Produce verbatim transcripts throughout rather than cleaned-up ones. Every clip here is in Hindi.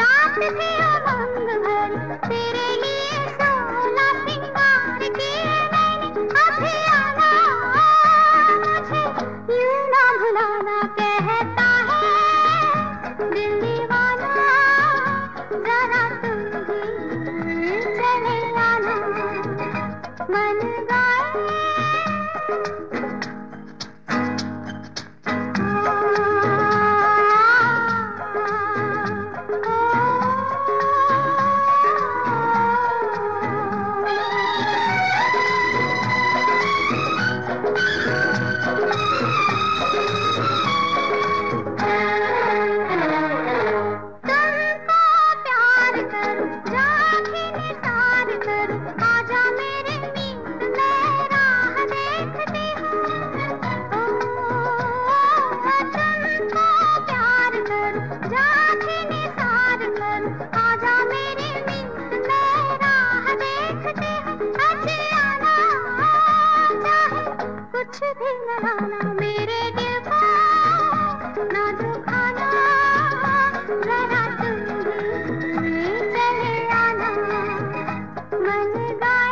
रात थी उमंग भरी, तेरे लिए सोलह सिंगार किए मैंने। अभी आना मुझे यूं ना भुलाना, कहता है दिल दीवाना, जरा तुम भी चले आना। मन गाए कुछ भी न लाना, मेरे दिल को ना दुखाना, जरा तुम भी चले आना। मन गाए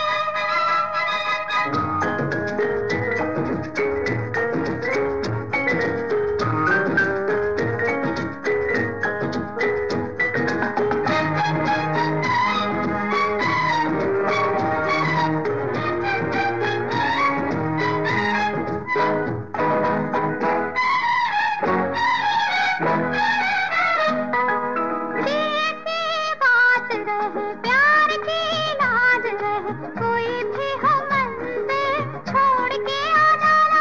कोई भी हो मंज़िल छोड़ के आ जाना।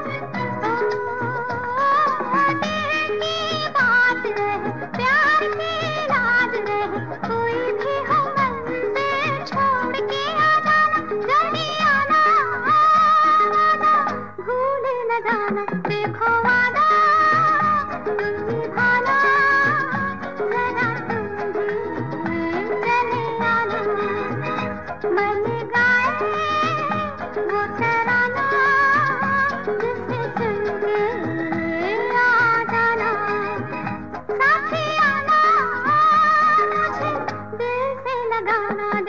ओ दिल की बात रहे, प्यार की लाज रहे, कोई भी हो मंज़िल छोड़ के आ जाना। जल्दी आना वादा भूल न जाना, देखो वादा तुम निभाना, जरा तुम भी चले आना। मन गाए वो तराना, जिसे सुन के आ जाना। साथी आना मुझे दिल से लगाना,